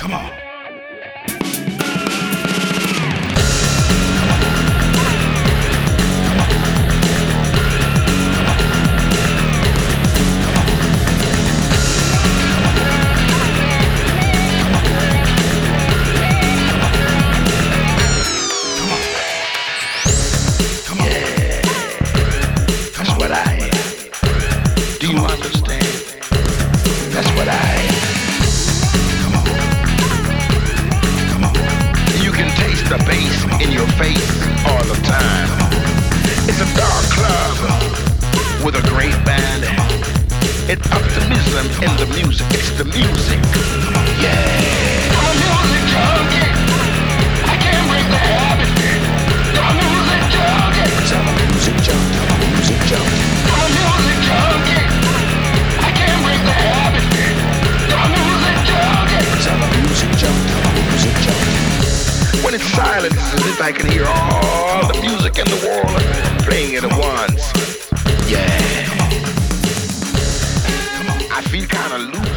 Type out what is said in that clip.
When it's silent, it's as if I can hear all the music in the world playing at once. Yeah. I feel kind of loose.